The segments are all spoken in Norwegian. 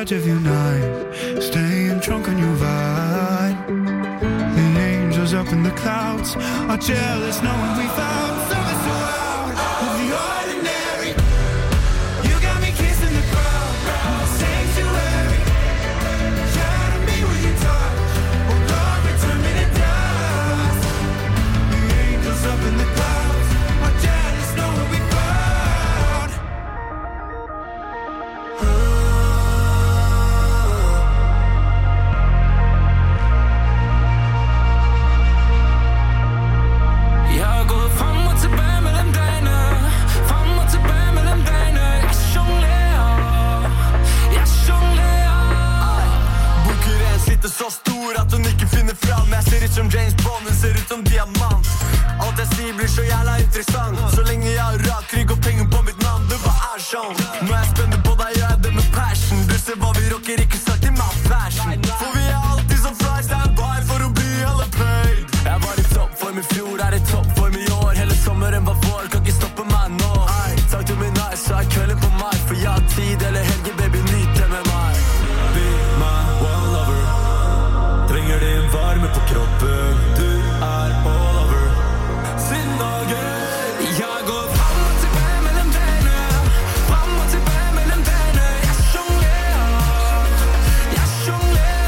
edge of your night, staying drunk on your vibe. The angels up in the clouds are jealous knowing we found something so out of the ordinary. You got me kissing the crowd, sanctuary. Shadow me with your touch, oh Lord, return me to dust. The angels up in the clouds are jealous knowing we found. Så stor at hun ikke finner fram. Jeg ser ut som James Bond, hun ser ut som diamant. Alt jeg sier blir så jævla interessant. Så lenge jeg har rak rygg og penger på mitt navn. Det bare er sånn. Når jeg spenner på deg, gjør jeg det med passion. Du ser hva vi rocker, ikke sagt i my fashion. For vi er alltid som fly standby for å bli hele paid. Jeg var i toppform i fjor, er i toppform i år. Hele sommeren var vår, kan ikke stoppe meg nå. Takk til min nice, så er kvelden på meg. For jeg har tid eller helge, baby, nyt det med meg. Be my one lover. Trenger din varme på kroppen. Du er all over. Siden dagen jeg går fram og tilbake mellom dine. Fram og tilbake mellom dine. Jeg jonglerer. Jeg jonglerer.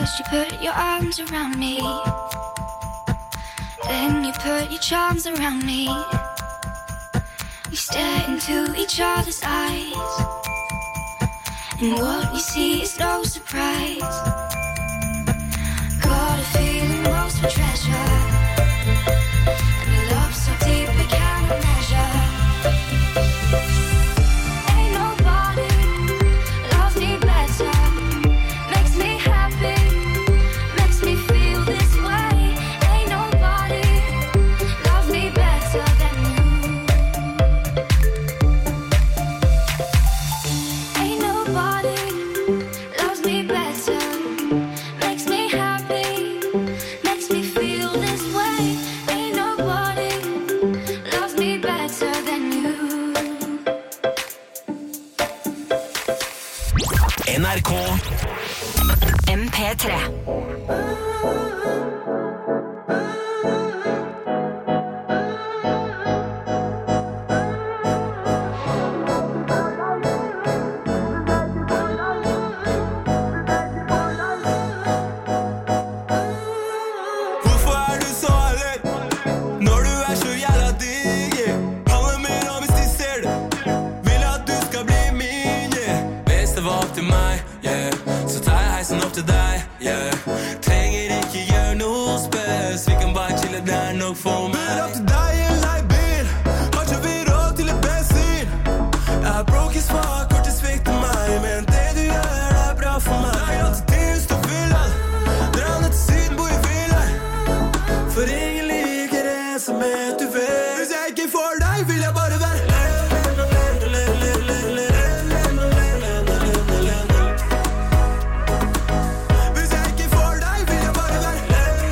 First you put your arms around me, then you put your charms around me. We stare into each other's eyes, and what we see is no surprise. Got a feeling lost for treasure, and a love so deep we cannot measure. Ain't nobody loves me better, makes me happy, makes me feel this way. Ain't nobody loves me better than you. Ain't nobody loves me better, makes me happy, makes me feel this way. Ain't nobody loves me better than you. NRK MP3. Hvorfor du så alert når du så jævla digg? Handler mer om hvis de ser det, vil at du skal bli min, yeah. Hvis det var opp til meg, yeah, så tar jeg heisen opp til deg, yeah. Trenger ikke gjøre noe spes, vi kan bare chille, det nok for meg. Bør opp til deg i en leiebil, har ikke vi råd til en bensin. Jeg er broke as fuck, kortet svikter meg, men det du gjør er bra for meg. Jeg er alltid til hus til villa, drar ned til syden, bor i villa. For ingen liker det som du vet. Hvis jeg ikke får deg, vil jeg bare være. Hvis jeg ikke får deg, vil jeg bare være.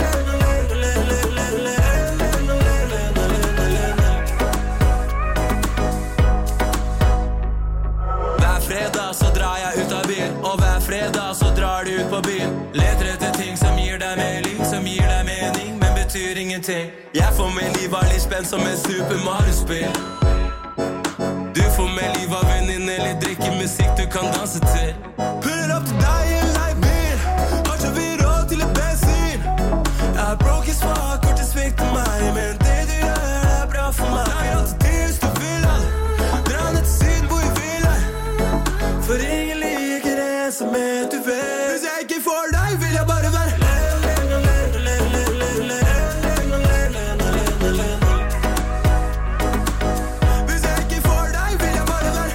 Hver fredag så drar jeg ut av byen, og hver fredag så drar du ut på byen. Leter etter ting som gir deg mening, som gir deg mening, men betyr ingenting. Jeg får med liv av litt spenn som et Super Mario-spill. Du får med liv av venninne, litt drikke musikk du kan danse til. Puller opp til deg i en leiebil, har ikke vi råd til en bensin. Jeg er broke as fuck, kortet svikter meg, men det du gjør er bra for meg. Jeg er alltid til hus til villa, drar ned til syden, bor i villa. For ingen liker det som du vet. Hvis jeg ikke får deg, vil jeg bare være. Hvis jeg ikke får deg, vil jeg bare være.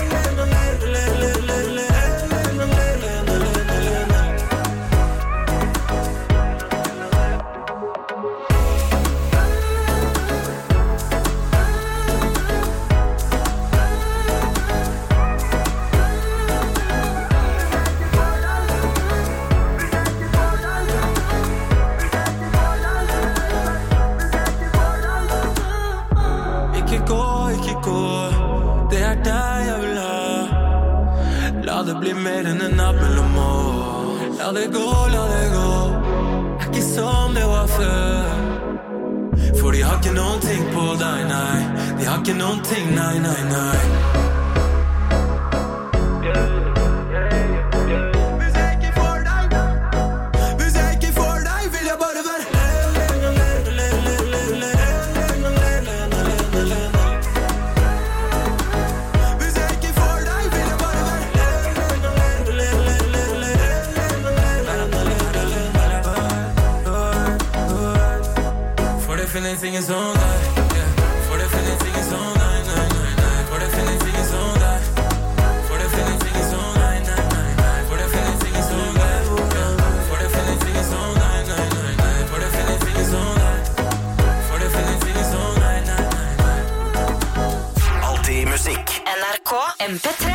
Ikke gå, ikke gå, det er deg jeg vil ha. La det bli mer enn en natt mellom år. La det gå, er ikke som det var før. For de har ikke noen ting på deg, nei. De har ikke noen ting, nei, nei, nei. Hvis jeg ikke får deg, vil jeg bare være. Hvis jeg ikke får deg, vil jeg bare være. For det finnes ingen sånn der, yeah. For det finnes ingen sånn, nei, nei, nei, nei. For det finnes ingen sånn der. For det finnes ingen sånn, nei, nei, nei, nei. For det finnes ingen sånn der, yeah. For det finnes ingen sånn, nei, nei, nei, nei. For det finnes ingen sånn der. For det finnes ingen sånn, nei, nei, nei, nei. Alltid musikk. NRK MP3.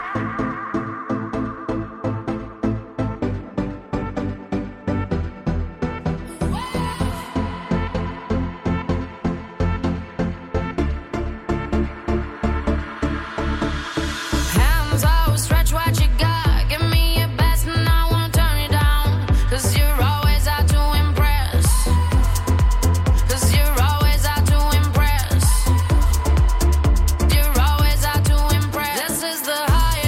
Hands out, stretch what you got. Give me your best and I won't turn it down. 'Cause you're always out to impress. 'Cause you're always out to impress. You're always out to impress. This is the highest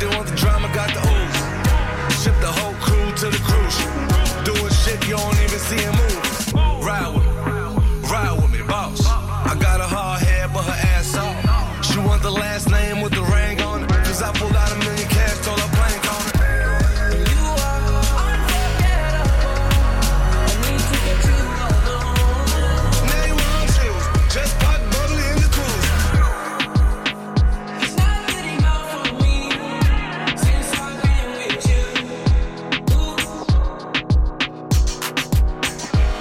they want the drama, got the ooze. Ship the whole crew to the cruise. Doing shit you don't even see him move. Ride with me, boss. I got a hard head, but her ass off. She want the last name with the ring on it. Cause I pulled out $1 million cash, told her blank on it. You are unforgettable. I need to get you alone. Now you want shoes, just pop bubbly in the cruise. It's not getting out for me since I've been with you.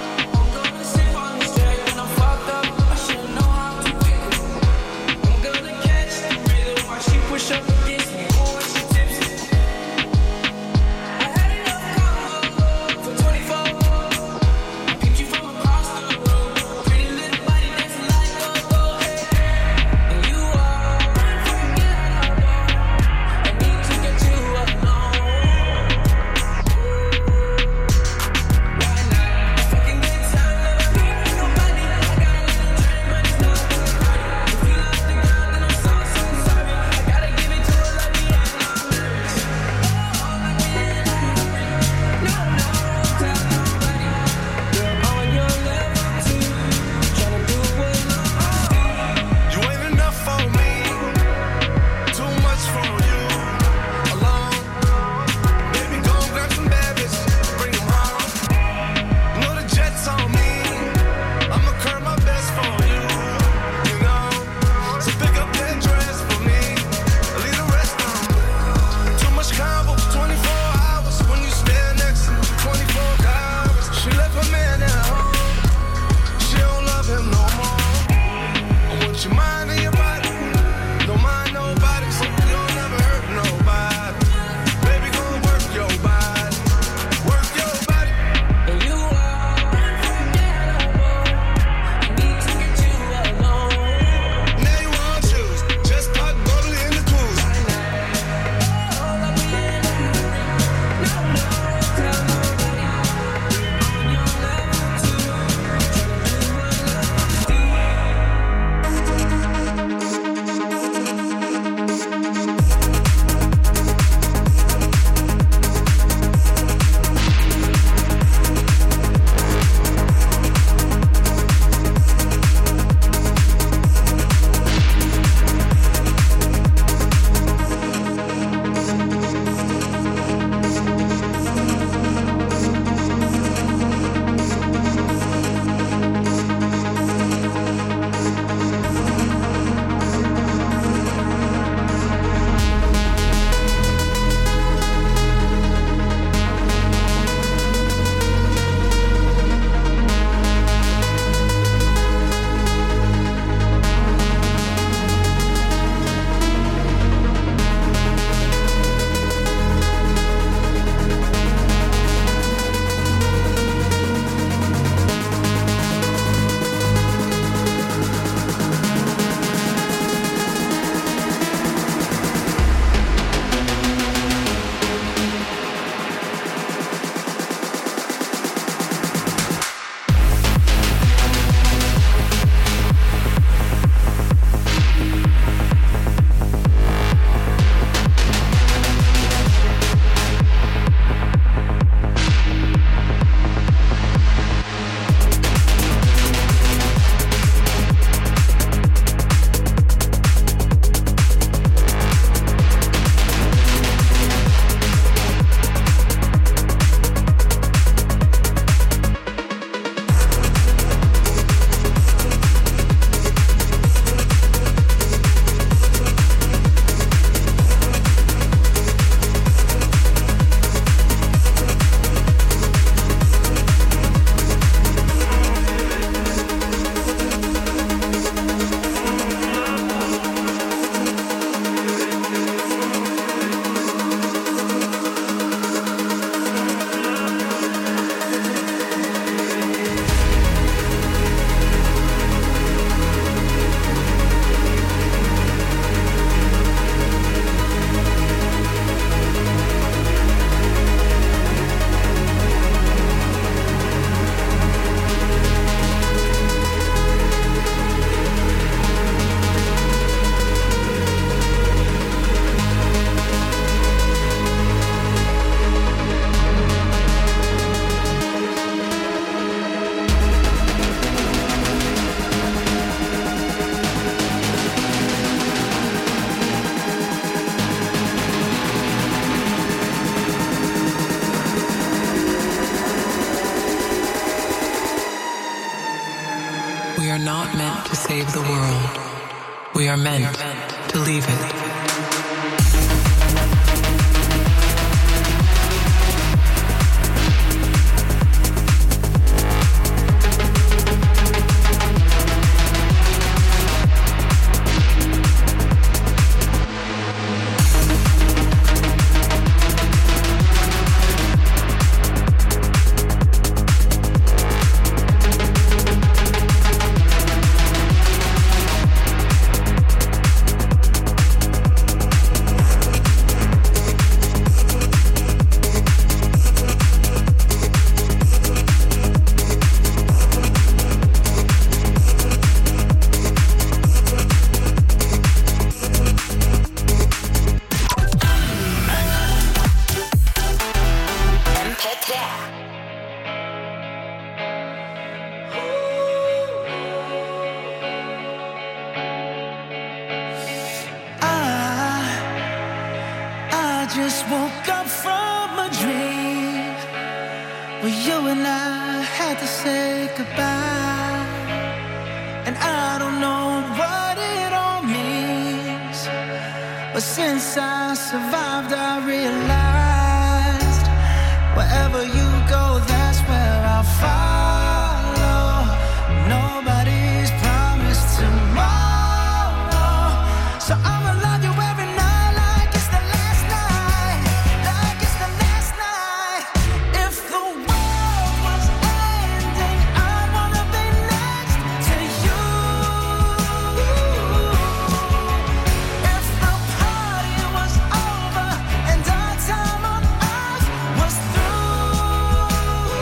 are meant to leave it. just woke up from a dream where you and I had to say goodbye. And I don't know what it all means, but since I survived I realized wherever you go, that's where I'll follow. Nobody's promised tomorrow, so I'ma love you every night like it's the last night, like it's the last night. If the world was ending, I wanna be next to you. If the party was over and our time on earth was through,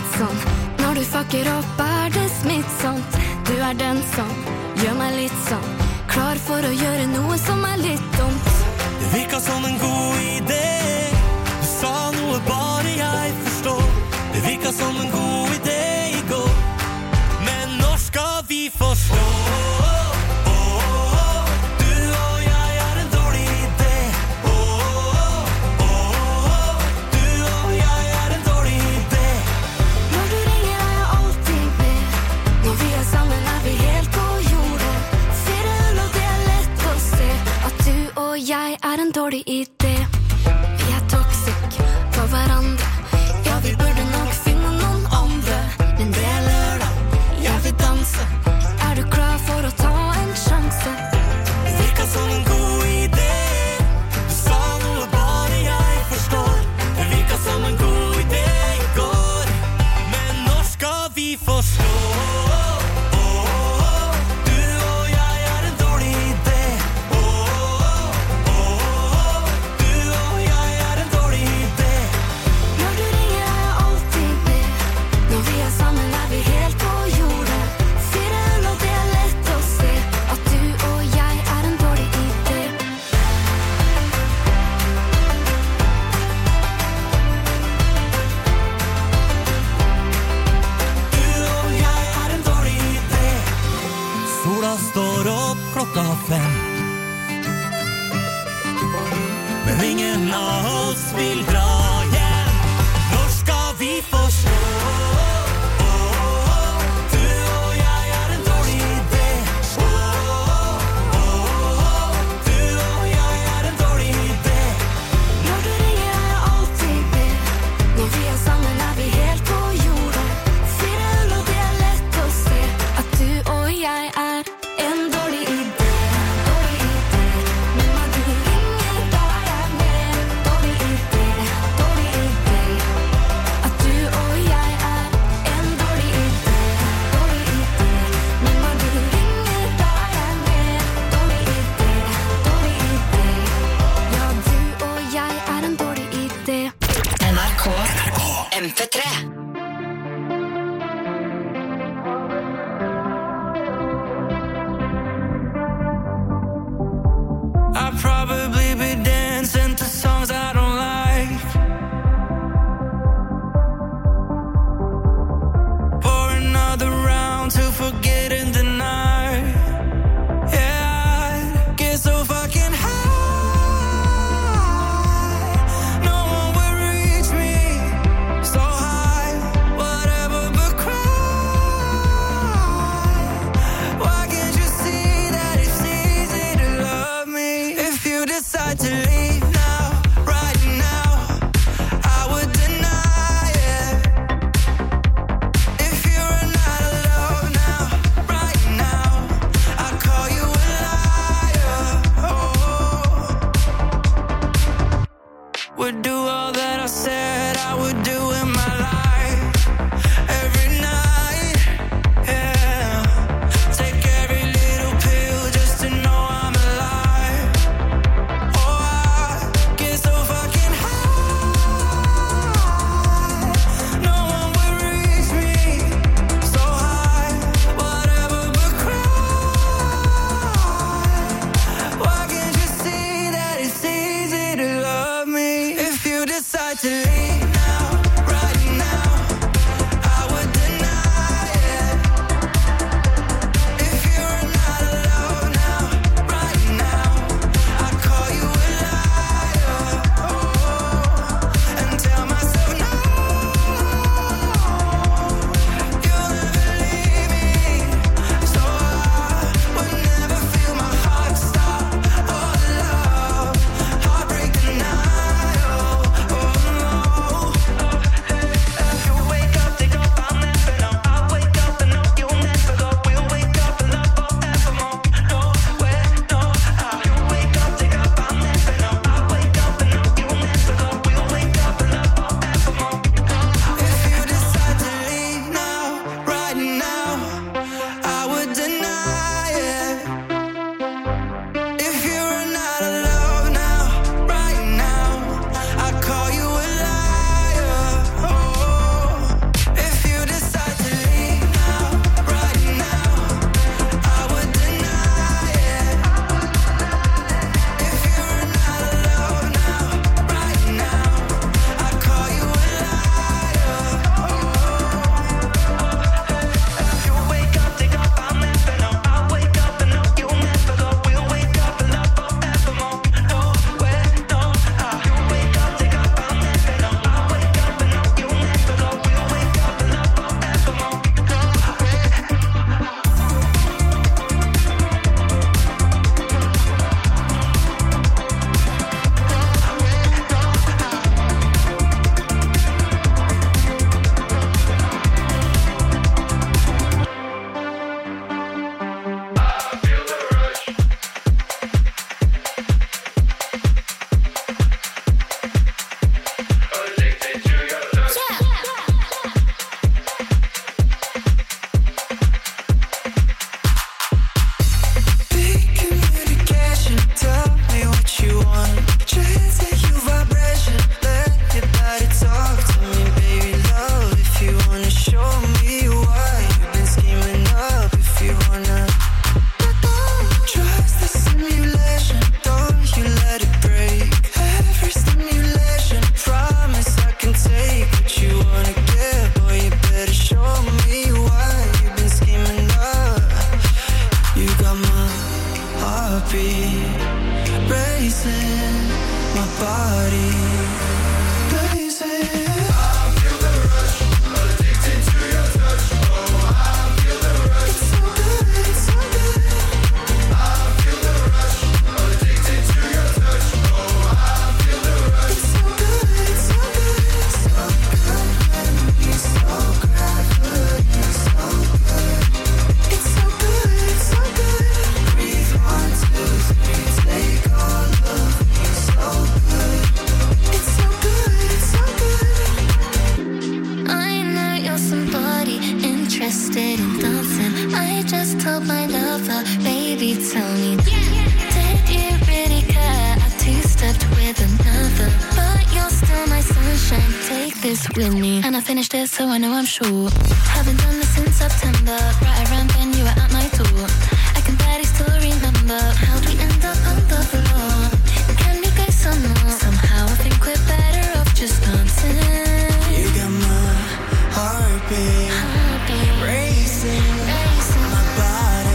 litt sånn. Når du fucker opp det smittsomt. Du den som gjør meg litt sånn. Klar for å gjøre noe som litt dumt. Det virket som en god idé. Du sa noe bare jeg forstår. Det virket som en god idé I går. Men når skal vi forstå? Du og jeg en dårlig idé. Du og jeg en dårlig idé. Når du ringer jeg alltid med. Når vi sammen vi helt på jordet. 4 øl og det lett å se at du og jeg en dårlig idé. Vi toxic for hverandre. Ja, vi burde nok finne noen andre. Men det lørdag, jeg vil danse. Du klar for å ta en sjanse? Det virket som en god idé. Du sa noe bare jeg forstår. Det virket som en god idé I går. Men når skal vi forstå? Du og jeg en dårlig idé. Du og jeg en dårlig idé. Når du ringer jeg alltid med. Når vi sammen vi helt på jordet. 4 øl og det lett å se at du og jeg en dårlig idé. Du og jeg en dårlig idé. Sola står opp klokka 5. Men ingen av oss vil dra hjem. Når skal vi forstå? Du og jeg en dårlig idé. Du og jeg en dårlig idé. Når du ringer jeg alltid med. Når vi sammen vi helt på jordet. 4 øl og det lett å se at du og jeg en dårlig idé. Dårlig idé. Men når du ringer da jeg med. Dårlig idé. heartbeat racing, my body blazing. Tell me, did you really care? I two-stepped with another, but you're still my sunshine. Take this with me, and I finished it, so I know I'm sure. Haven't done this since September. Right around then, you were at my door. I can barely still remember how we end up on the floor. Can we go some more? Somehow I think we're better off just dancing. You got my heartbeat racing, my body.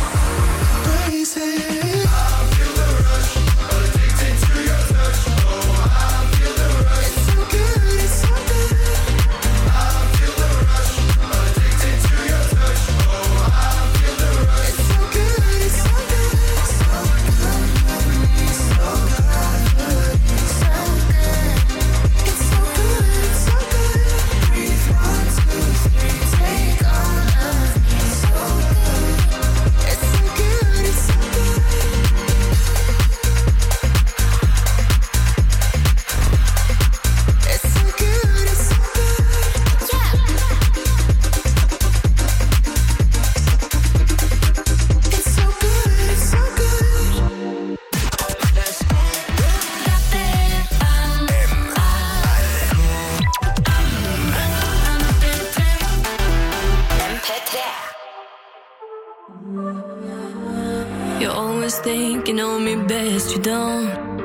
Thinking on me best, you don't.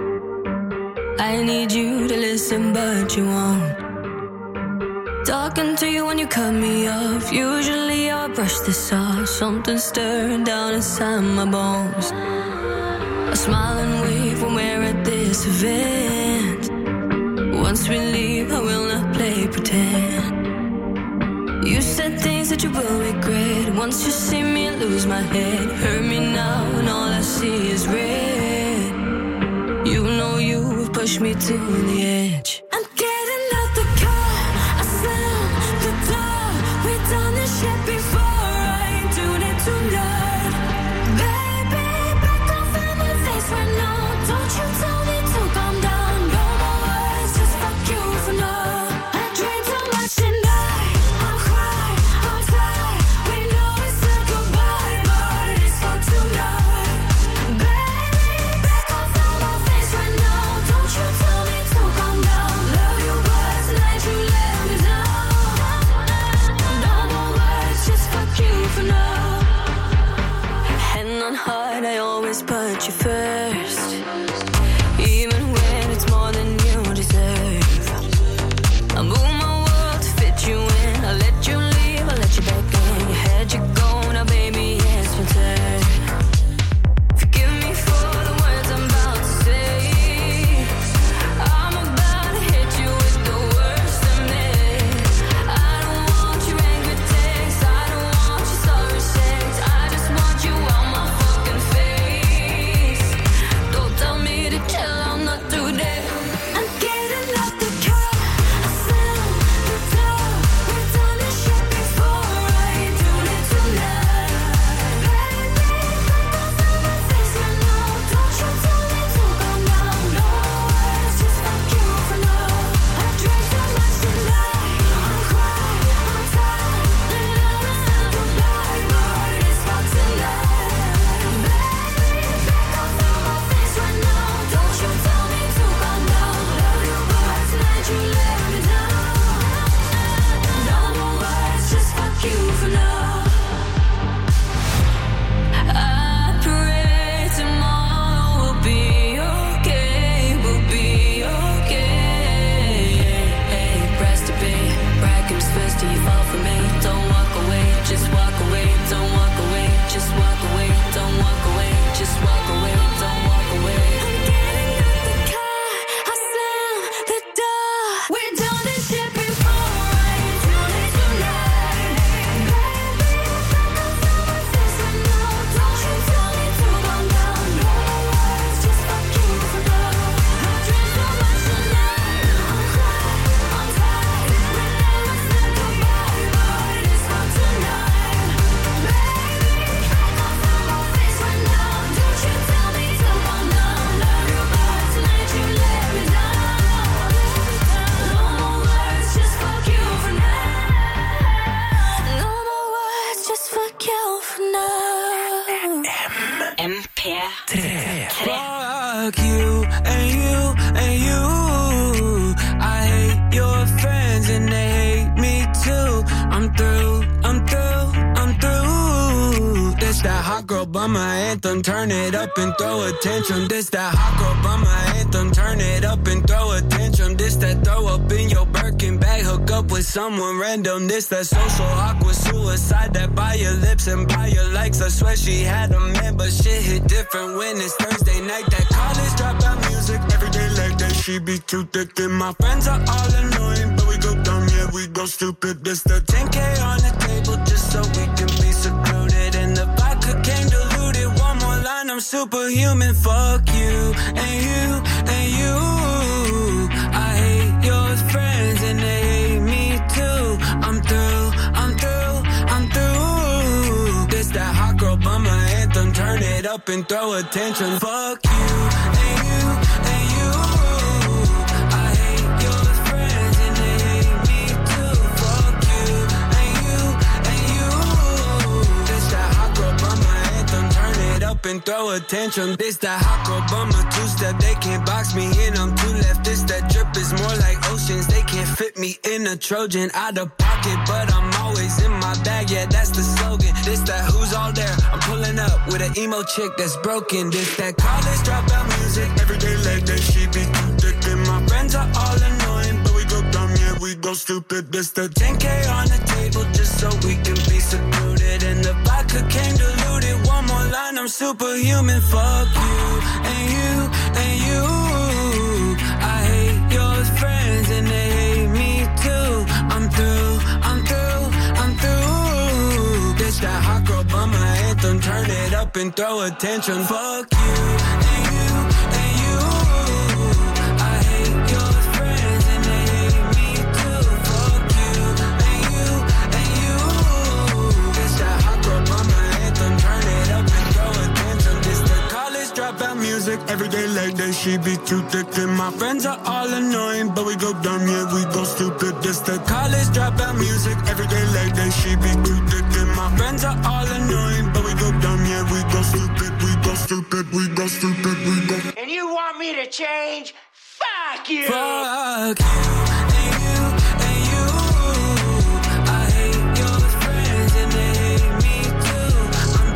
I need you to listen, but you won't. Talking to you when you cut me off. Usually I brush this off. Something stirring down inside my bones. I smile and wave when we're at this event. Once we leave, I will not play pretend. You said things that you will regret. Once you see me lose my head. Hurt me now and all I see is red. You know you have pushed me to the edge. I'm getting out the car, I slam the door. We've done this shit before, I ain't doing it tonight. Baby, back off in my face right now. Don't you tell me to calm down. No more words, just fuck you for now. I drink too much tonight. I'm crying, I'm tired. We know we said goodbye, but it's for tonight. Baby, back off in my face right now. Don't you tell me to calm down. Love you, but tonight you let me down. No more words, just fuck you for now. Hand on heart, I always put you first. Even when it's more than you deserve. I move my world to fit you in. I let you leave, I let you back in. You had you go, now baby, it's my turn. Forgive me for the words I'm about to say. I'm about to hit you with the worst of me. I don't want your angry text, I don't want your sorry sex. I just want you on my fucking face. Fuck you and you and you. I hate your friends and they hate me too. I'm through. This that hot girl bummer anthem, turn it up and throw a tantrum. This that hot girl bummer anthem, turn it up and throw a tantrum. This that throw up in your Birkin bag, hook up with someone random. This that social awkward suicide that buy your lips and buy your likes. I swear she had a man, but shit hit different when it's Thursday night. That college dropout music, every day like that. She be too thick and my friends are all annoying, but we go dumb, yeah, we go stupid. This the 10K on the table just so we can be secluded. And the vodka came diluted. One more line, I'm superhuman. Fuck you and you and you. I hate your friends and they hate me too. I'm through. This that hot girl bummer anthem, turn it up and throw a tantrum. Fuck you and you and you. I hate your friends and they hate me too. Fuck you and you and you. This that hot girl bummer anthem, turn it up and throw a tantrum. This that hot girl bummer two-step, they can't box me in, I'm too left. This that drip is more like oceans, they can't fit me in a Trojan. Out of pocket, but I'm always in my bag, yeah, that's the slogan. This that who's all there, I'm pulling up with an emo chick that's broken. This that college dropout music, every day like that. She be too thick and my friends are all annoying, but we go dumb, yeah, we go stupid. This the 10K on the table just so we can be secluded. And the vodka came diluted. One more line, I'm superhuman. Fuck you and you and you. I hate your friends and they hate me too. I'm through. This that hot girl bummer anthem, turn it up and throw a tantrum. Fuck you and you and you. I hate your friends and they hate me too. Fuck you and you and you. This that hot girl bummer anthem, turn it up and throw a tantrum. This the college dropout music, every day like that. She be too thick and my friends are all annoying, but we go dumb, yeah, we go stupid. This the college dropout music, every day like that. She be too thick. My friends are all annoying, but we go dumb, yeah, we go stupid, we go stupid, we go stupid, we go. And you want me to change? Fuck you! Fuck you and you and you. I hate your friends and they hate me too. I'm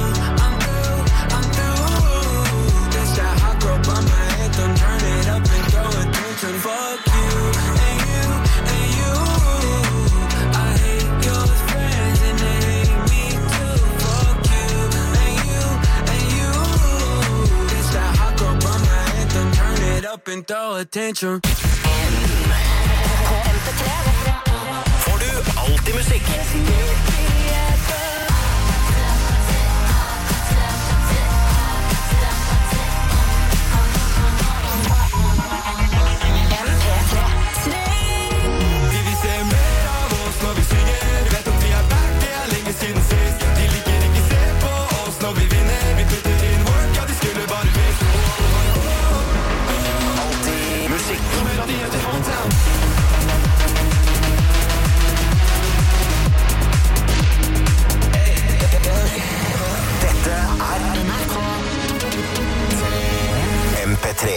through. This that hot girl bummer anthem, turn it up and throw a tantrum. Fuck you and you and you. I hate your friends and they hate me too. Fuck you and you and you. This that hot girl bummer anthem, turn it up and throw a tantrum. Får du alltid musikk? De vil se mer av oss når vi synger. Vet at vi er back, det er lenge siden sist. De liker ikke se på oss når vi vinner. Vi putter inn work, ja, de skulle bare visst. Alltid musikk. Melodien til Hometown. Dette er MP3.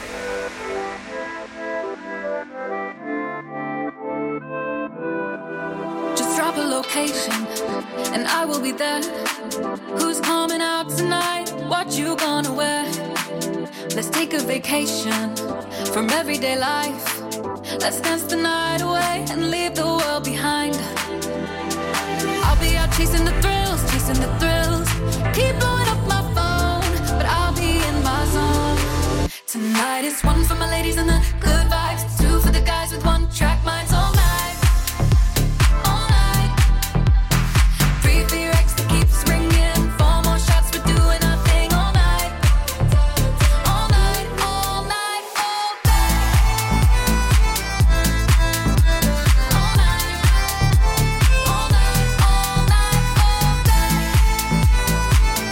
Just drop a location and I will be there. Who's coming out tonight? What you gonna wear? Let's take a vacation from everyday life. Let's dance the night away and leave the world behind. I'll be out chasing the thrills, keep blowing up my phone, but I'll be in my zone. Tonight is one for my ladies and the good vibes, two for the guys with one track minds all night. All night. Three for your ex to keep us ringing, four more shots, we're doing our thing all night. All night, all night, all day. All night, all night, all night, all day.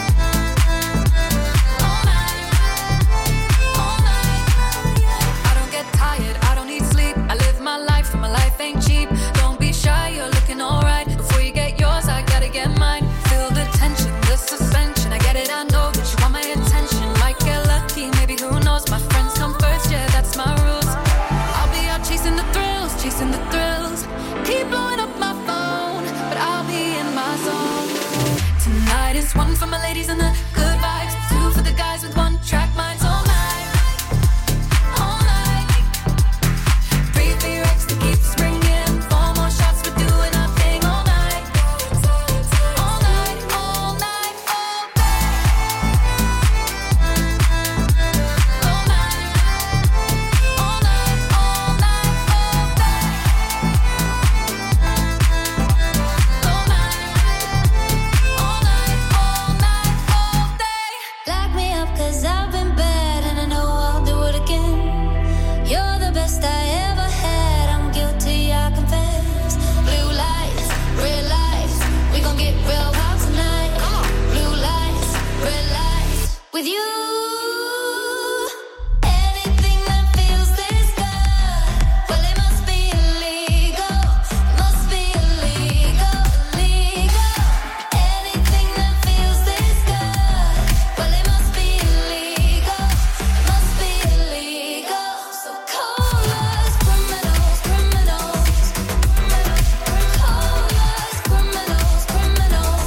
ladies and the good vibes. Two for the guys with one track minds all night. All night. Three for your ex to keep springing. Four more shots, we're doing our thing all night. All night, all night, all day. All night. All night, all night, all day. All night. All night, all night, all day. Lock me up 'cause I've been bad and I know I'll do it again. You're the best I ever had. I'm guilty, I confess. Blue lights, red lights. We gon' get real wild tonight. Blue lights, red lights. With you. Anything that feels this good, well it must be illegal. Must be illegal, illegal. Anything that feels this good, well it must be illegal. Must be illegal. So call us criminals, criminals. Call us criminals, criminals.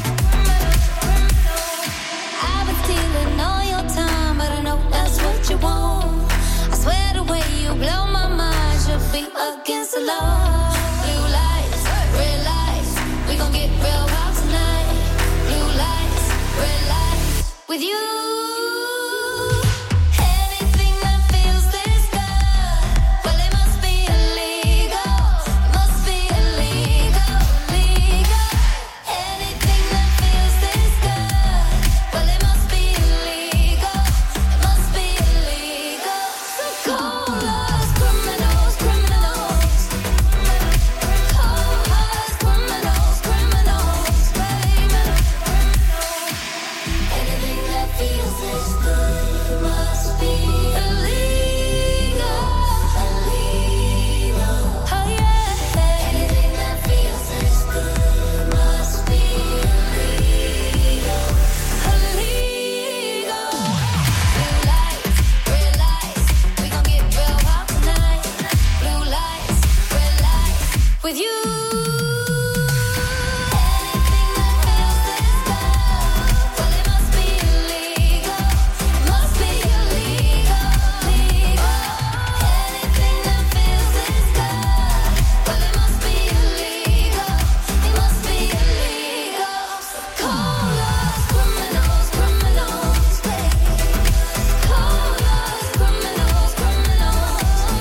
I've been stealing all your time, but I know that's what you want. I swear the way you blow my mind should be against the law. Blue lights, red lights. We gon' get real wild tonight. Blue lights, red lights. With you. Anything that feels this good, well it must be illegal. Must be illegal, illegal. Anything that feels this good, well it must be illegal. It must be illegal. So call us criminals, criminals. Call us criminals, criminals, baby. Anything that feels this good must be illegal, illegal. Oh yeah. Anything that feels this good must be illegal, illegal. Blue lights, red lights. We gon' get real wild tonight. Blue lights, red lights. With you. Anything that feels this good, well it must be illegal. Must be illegal, illegal. Anything that feels this good, well it must be illegal. It must be illegal. So call us criminals, criminals. Call us criminals, criminals.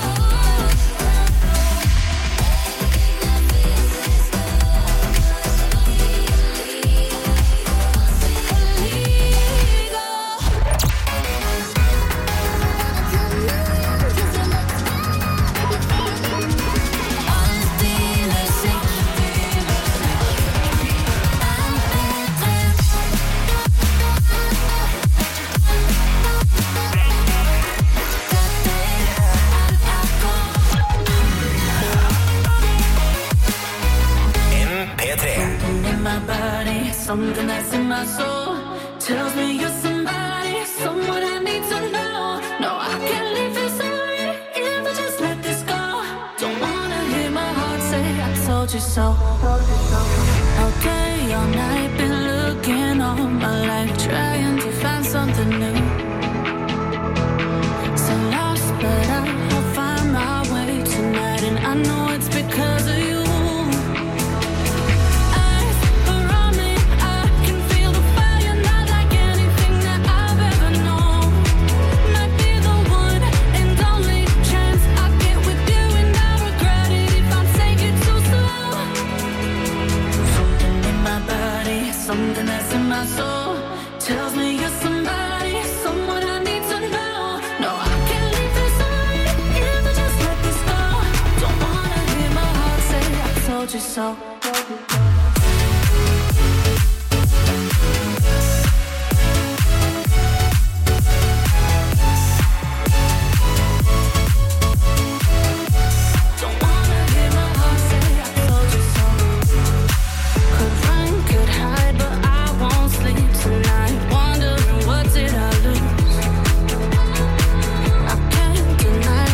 In my body, something that's in my soul tells me you're somebody, someone I need to know. No, I can't leave this alone if I just let this go. Don't wanna hear my heart say I told you so. All day, all night, been looking all my life, trying to find something new. So lost, but I'll find my way tonight, and I know it's because of you. Something that's in my soul tells me you're somebody, someone I need to know. No, I can't leave this alone if I just let this go. Don't wanna hear my heart say I told you so.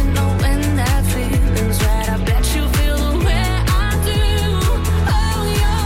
Oh, yeah.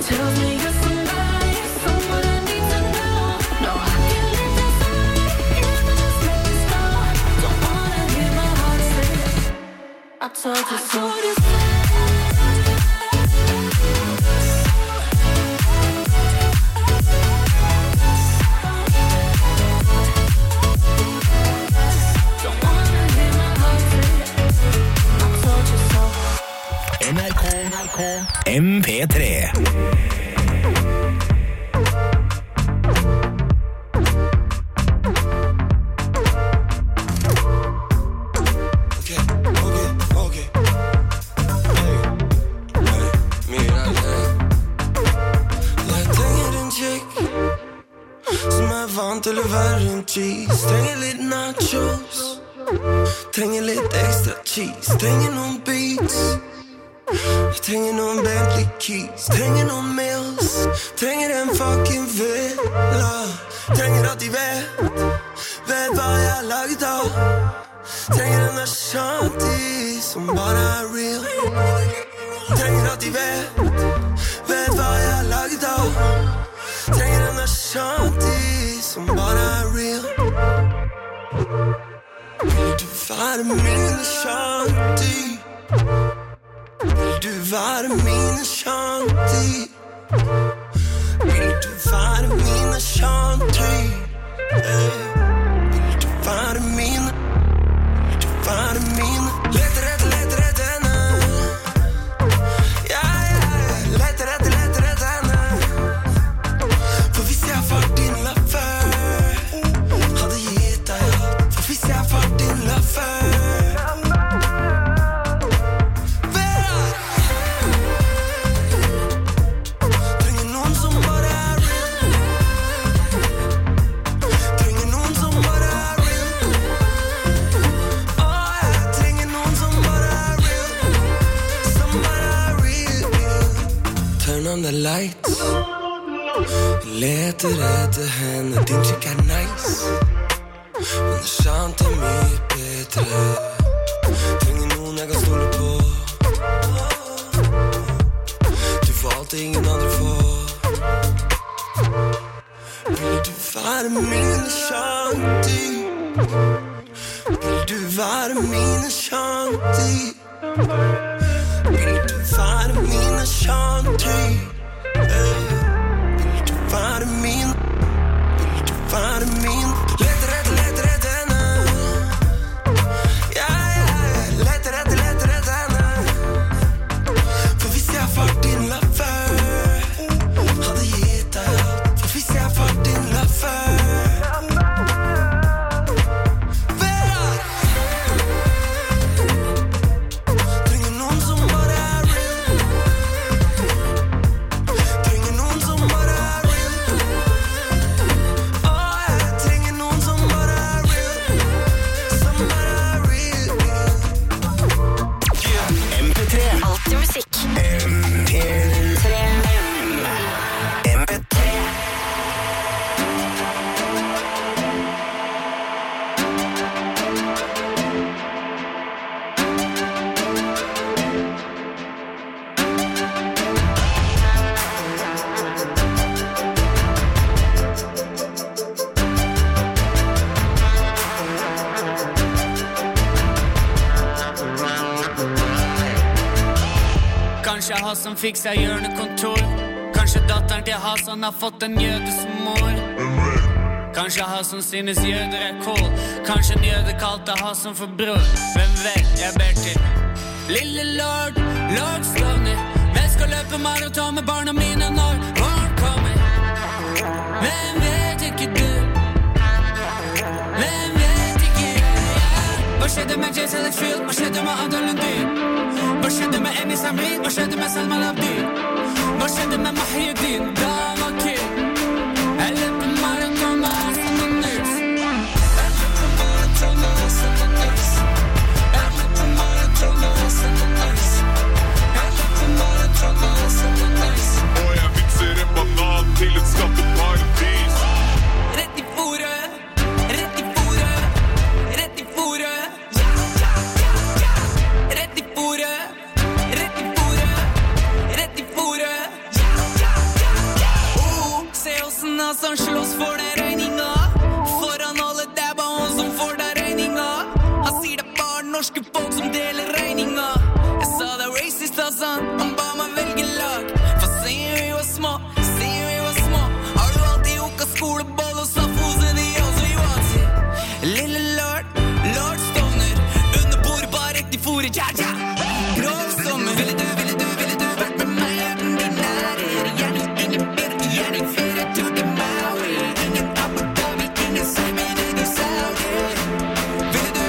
tells me you're somebody, someone I need to know. No, I can't live inside, even though it's make me stop. Don't wanna hear my heart say, I told you so. MP3. Eller verre enn cheese. Trenger litt nachos, trenger litt ekstra cheese. Trenger noen beats, jeg trenger noen Bentley keys. Trenger noen meals, trenger en fucking villa. Trenger at de vet hva jeg har laget av. Trenger en Ashanti som bare er real. Trenger at de vet hva jeg har laget av. Trenger en Ashanti som bare er real. Vil du være min Ashanti? Vil du være min Ashanti? Vil du være min Ashanti? Vil du være min? Vil du være min? Leter etter henne. Ja, leter etter henne. For hvis jeg var din lover, hadde gitt deg alt. For hvis jeg var din lover, trenger noen som bare er real. Trenger noen som bare er real. Åh, jeg trenger noen som bare er real. Som bare er real. Turn on the lights. Leter etter henne, din chick er nice. Men Ashanti er mye bedre. Trenger noen jeg kan stole på. Du får alt ingen andre får. Vil du være min Ashanti? Vil du være min Ashanti? Vil du være min Ashanti? Vil du være min? Vil du være min? Leter etter henne. Ja, leter etter henne. For hvis jeg var din lover, hadde gitt deg alt. For hvis jeg var din lover, trenger noen som bare er real. Trenger noen som bare er real. Åh, jeg trenger noen som bare er real. Som bare er real. MP3. Alltid musikk. MP3. MP3. Kanskje Hassan fikk seg hjørnekontor. Kanskje datteren til Hassan har fått en jødesmor. Kanskje Hassan synes jøder er cool. Kanskje en jøde kalte Hassan for bror. Hvem vet, jeg ber til lille lord, lord Stovner. Hvem skal løpe maraton med barna mine når våren kommer? Hvem vet ikke du? Hvem vet ikke jeg? Hva skjedde med James Hetfield? Hva skjedde med Adel Lundin? Hva skjedde med Emi Samrid? Hva skjedde med Salman Abdi? Hva skjedde med Mahidin? Da var kid. Jeg løper maraton med Hassan og Nils. Jeg løper maraton med Hassan og Nils. Jeg løper maraton med Hassan og Nils. Jeg løper maraton med Hassan og Nils. Og jeg fikser en banan til et skatteparadis. Rett i fôret, rett i fôret, rett i fôret. Rett i fôret, rett i fôret, rett i fôret. som slåss for den regninga. Foran alle det bare han som får den regninga. Han sier det bare norske folk som deler regninga. Jeg sa det racist av sånn, han ba meg velge lag. For siden vi var små, har du alltid hukka skoleball og saftposen i oss og Johansen. Lille Lord Stovner, under bordet bare rett i fôret, ja. Grov sommer, ville du vært med meg uten din nærer. Ingen bedre, ingen flere to the Maui. Ingen Abu Dhabi, ingen Simon, ingen Saudi. Ville du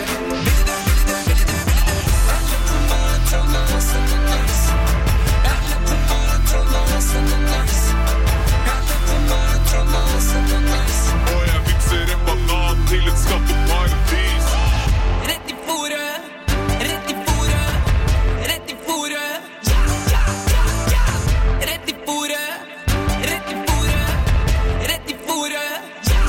Og jeg vikser en banan til et skatteparadis. Rett i fôret, rett i fôret, rett i fôret. Ja. Rett i fôret, rett i fôret, rett i fôret. Ja.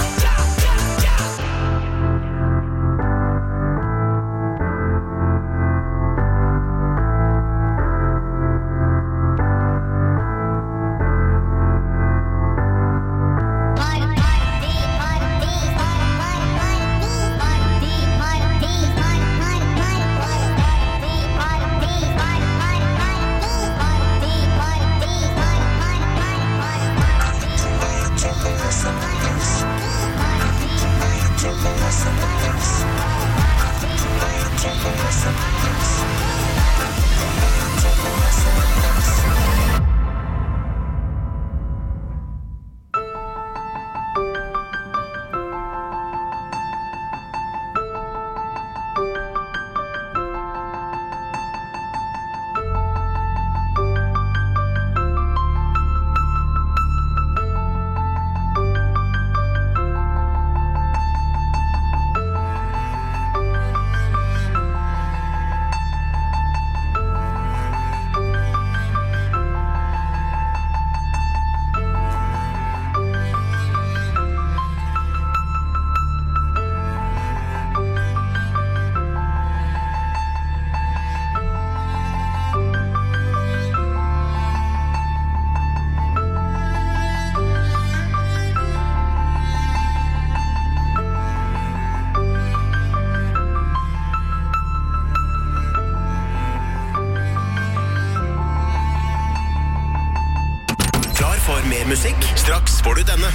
Klar for mer musikk? Straks får du denne.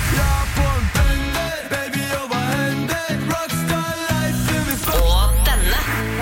Og denne.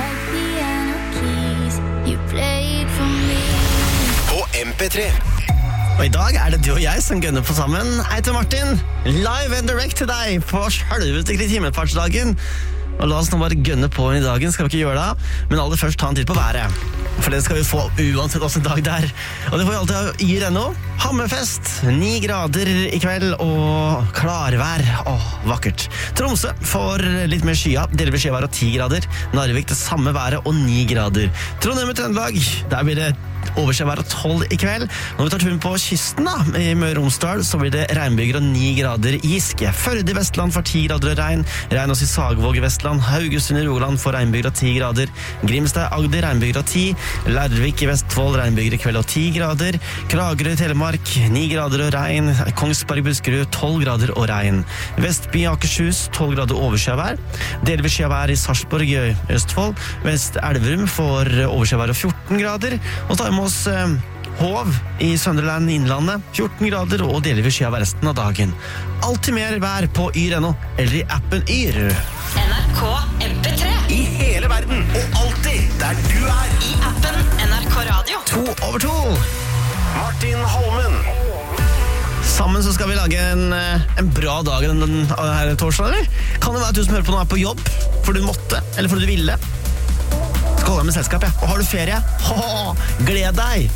På MP3. Og i dag er det du og jeg som gønner på sammen. Jeg heter Martin, live and direct til deg på selveste himmelfartsdagen. Og la oss nå bare gønne på i dagen, skal vi ikke gjøre det? Men aller først ta en titt på været. For det skal vi få uansett også en dag der. Og det får vi alltid ha i Renno. Hammerfest, 9 grader i kveld og klarvær. Vakkert. Tromsø får litt mer skya, delvis skjevær og 10 grader. Narvik det samme været og 9 grader. Trondheim i Trøndelag, der blir det overskjevær og 12 i kveld. Når vi tar turen på kysten da, i Møre og Romsdal, så blir det regnbyger og 9 grader i Giske. Førde i Vestland får 10 grader og regn. Regn også i Sagvåg i Vestland. Haugesund i Rogaland får regnbyger og 10 grader. Grimstad, Agder, regnbyger og 10. Larvik i Vestfold, regnbyger i kveld og 10 grader. Kragerø i Telemark, 9 grader og regn. Kongsberg i Buskerud, 12 grader og regn. Vestby i Akershus, 12 grader overskjevær. Delvis skjevær i Sarpsborg i Østfold. Vest Elverum får overskjevær og 14 grader. Og så tar vi med oss Hov i Sønderland Innlandet, 14 grader og delvis skjevær resten av dagen. Alltid mer vær på Yr.no eller i appen Yr. NRK MP3. I hele verden, og alltid der du er. I appen NRK Radio. 2/2. Martin Holmen. Sammen så skal vi lage en bra dag den her torsdag, eller? Kan det være at du som hører på nå er på jobb, for du måtte, eller for du ville? Skal holde deg med selskap, ja. Og har du ferie? Gled deg!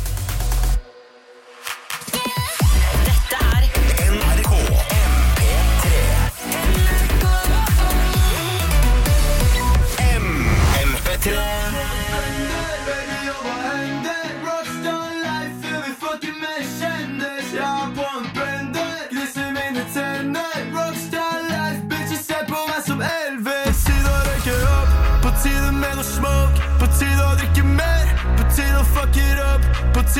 Dette er NRK MP3. MP3. På tide å drikke mer, på tide å fuck it up. På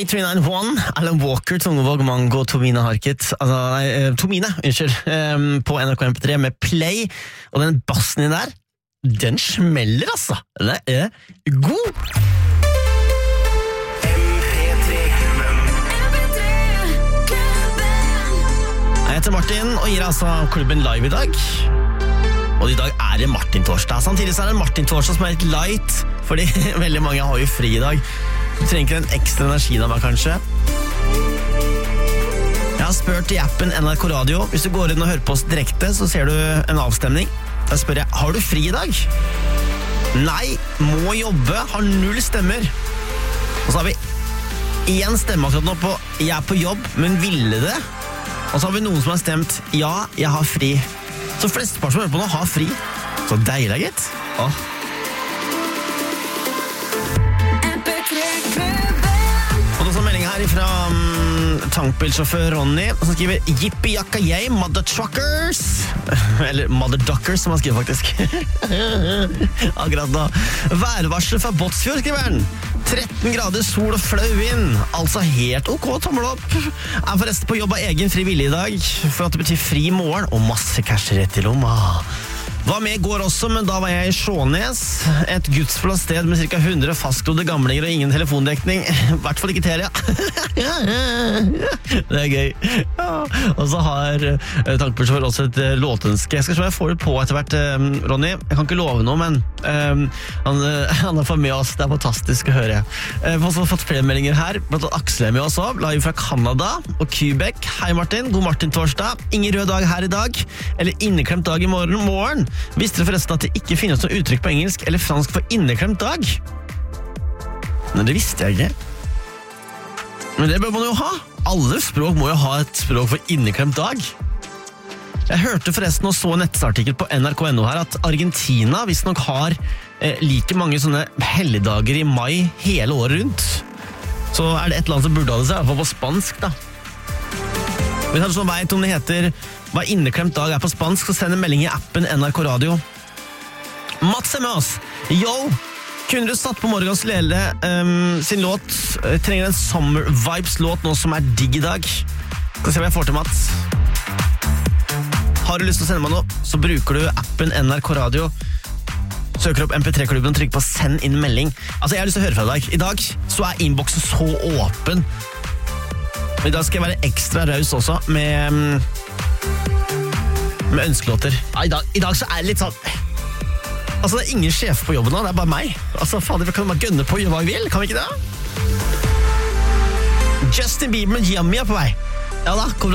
391, Alan Walker, Tungevåg, Mango, Tomine Harket, Tomine, på NRK MP3 med Play, og den bassen i der, den smeller altså, den er god. Jeg heter Martin og gir altså klubben live i dag. Og i dag er det Martin-torsdag. Samtidig så er det en Martin-torsdag som er litt light, fordi veldig mange har jo fri i dag. Du trenger ikke den ekstra energien av meg, kanskje. Jeg har spurt i appen NRK Radio. Hvis du går inn og hører på oss direkte, så ser du en avstemning. Da spør jeg, har du fri i dag? Nei, må jobbe, har 0 stemmer. Og så har vi 1 stemme akkurat nå på jeg er på jobb, men ville det? Og så har vi noen som har stemt ja, jeg har fri. Så flesteparten som hører på nå har fri. Så deilig, gitt. Åh. Og det er en melding her fra tankbilsjåfør Ronny, som skriver Yippie-yakka-yay, mother truckers. Eller mother duckers, som han skriver faktisk. Akkurat da. Værvarsel fra Båtsfjord, skriver han. 13 grader, sol og flau vind. Altså helt ok, tommel opp. Er forresten på jobb av egen fri vilje i dag, for at det betyr fri morgen og masse cash rett i lomma. Var med i går også, men da var jeg i Sjånes, et gudsforlatt sted med ca. 100 fastlodde gamlinger og ingen telefondekning. I hvert fall ikke Telia. Det er gøy. Ja. Og så har tankbilsjåfør også et låtønske. Jeg skal se om jeg får det på etter hvert, Ronny. Jeg kan ikke love noe, men han har fått med oss. Det er fantastisk å høre. Vi har også fått flere meldinger her. Blant annet Aksel er med også, live fra Canada og Quebec. Hei Martin, god Martin-torsdag. Ingen rød dag her i dag, eller inneklemt dag i morgen. Visste dere forresten at det ikke finnes noe uttrykk på engelsk eller fransk for inneklemt dag? Men det visste jeg ikke. Men det bør man jo ha. Alle språk må jo ha et språk for inneklemt dag. Jeg hørte forresten og så en nettartikkel på NRK.no her at Argentina visst nok har like mange sånne helligdager i mai hele året rundt. Så er det et land som burde ha det seg, i hvert fall på spansk da. Hvis du som vet om det heter hva inneklemt dag er på spansk, så send en melding i appen NRK Radio. Mats er med oss. Yo! Kunne du satt på Morgans Lele sin låt? Trenger en Summer Vibes-låt nå som er digg i dag. Skal se hva jeg får til, Mats. Har du lyst til å sende meg noe, så bruker du appen NRK Radio. Søker opp MP3-klubben og trykker på send inn melding. Altså, jeg har lyst til å høre fra deg. I dag så er innboksen så åpen. I dag skal jeg være ekstra raus også med ønskelåter. Ja, i dag så er det litt sånn. Altså, det er ingen sjef på jobben nå, det er bare meg. Altså, fader, vi kan bare gønne på hva vi vil, kan vi ikke det? Justin Bieber med Yummy er på vei. Ja da, kommer